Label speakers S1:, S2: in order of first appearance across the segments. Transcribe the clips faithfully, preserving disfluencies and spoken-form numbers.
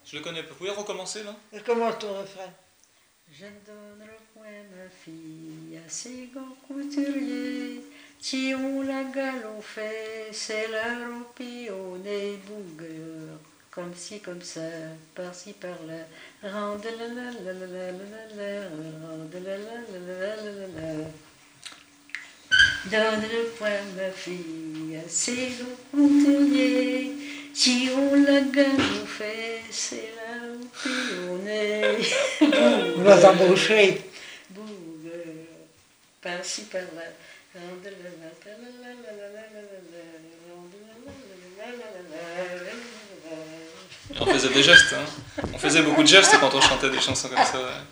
S1: Je le connais pas. Vous pouvez recommencer là?
S2: Et comment ton refrain?
S3: Je donne le point ma fille à ces grands couturiers qui ont la gale au fait, c'est leur opionné bougueur. Comme ci, comme ça, par-ci, par-là. Rende la la la la la la la, rende la la la la la la la. Donne le point ma fille à ces grands couturiers qui ont la gale au fait, c'est leur opionné.
S2: On va t'embaucher.
S3: Bougueur, par-ci, par-là.
S1: Et on faisait des gestes, hein. On faisait beaucoup de gestes quand on chantait des chansons comme ça. Ouais.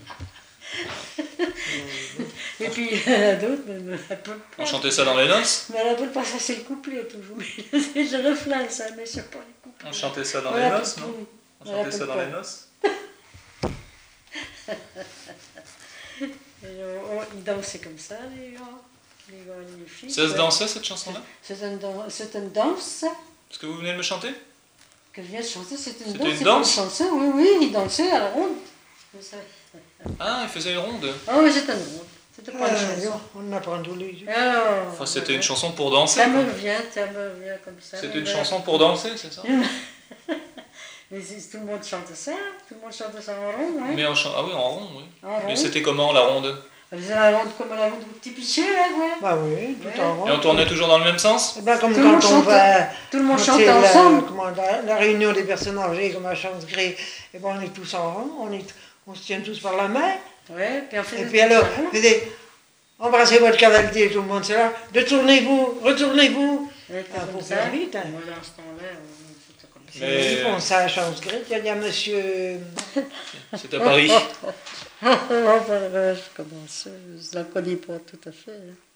S3: Et puis il y en a d'autres, mais elle peut pas.
S1: On chantait ça dans les noces?
S3: Mais elle peut pas, ça c'est le couplet toujours. C'est le refrain ça, mais c'est pas le couplet.
S1: On chantait ça dans
S3: Voilà,
S1: les noces,
S3: peut-
S1: non? On
S3: voilà,
S1: chantait ça
S3: peut
S1: dans
S3: pas.
S1: les noces?
S3: Et on, on, ils dansaient comme ça, les gars. Les gars et les filles.
S1: Ça se
S3: Ouais.
S1: dansait cette chanson-là?
S3: C'est une, dan- c'est une danse, ça.
S1: Est-ce que vous venez de me chanter?
S3: Que je viens de chanter, c'est une
S1: C'était
S3: danse.
S1: une
S3: c'est pas
S1: danse?
S3: chanson, oui, oui, ils dansaient à la ronde. C'est ça.
S1: Ah, il faisait une ronde.
S3: Ah oui, c'était une ronde. C'était pas une
S2: Ah,
S3: chanson.
S2: on apprend tous les jours.
S3: Alors,
S1: Enfin, c'était
S3: ouais.
S1: une chanson pour danser.
S3: Ça me
S1: quoi.
S3: revient, ça me revient comme ça.
S1: C'était
S3: mais
S1: une
S3: ben,
S1: chanson pour danser, c'est ça?
S3: Mais c'est- tout le monde chantait ça, tout le monde chantait ça en rond, hein.
S1: Mais en chan- Ah oui, en rond, oui.
S3: En rond.
S1: Mais c'était comment la ronde?
S3: On faisait la ronde comme la ronde du petit pichet, là, ouais.
S2: Bah oui, tout
S3: Ouais.
S2: en rond.
S1: Et on tournait toujours dans le même sens?
S2: Eh ben, comme
S3: Tout le monde
S2: quand on
S3: chantait.
S2: va...
S3: Tout le monde
S2: quand
S3: chantait
S2: c'est la-
S3: ensemble.
S2: comment, la, la réunion des personnes âgées, comme à Champs-Gré, et ben on est tous en rond, on, est, on se tient tous par la main.
S3: Ouais, puis on faisait
S2: Et puis
S3: tout
S2: alors,
S3: ça, hein.
S2: faisait, embrassez votre cavalier, tout le monde, c'est là. Retournez-vous, retournez-vous.
S3: Ouais,
S2: Ah,
S3: comme
S2: faut
S3: ça.
S2: faire vite, hein.
S3: Moi, dans ce temps-là, on- c'était comme ça.
S1: Mais-
S2: Ils font ça à Champs-Gré, il y a monsieur...
S1: C'était à Paris.
S3: Oh, oh, oh, je commence, je la connais pas tout à fait. hein.